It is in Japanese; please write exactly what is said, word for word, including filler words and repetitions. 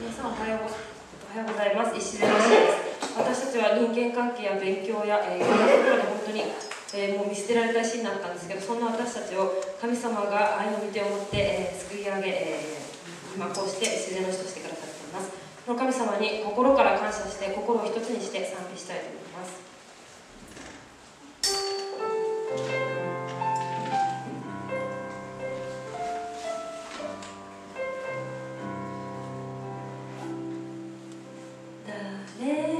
皆さんおはようご、おはようございます。石瀬らしいです。私たちは人間関係や勉強や、えー、いろんなところで本当に、えー、もう見捨てられた石になったんですけど、そんな私たちを神様が愛の御手を持って、えー、救い上げ、えー、今こうして自然の人としてくださっています。この神様に心から感謝して、心を一つにして賛美したいと思います。誰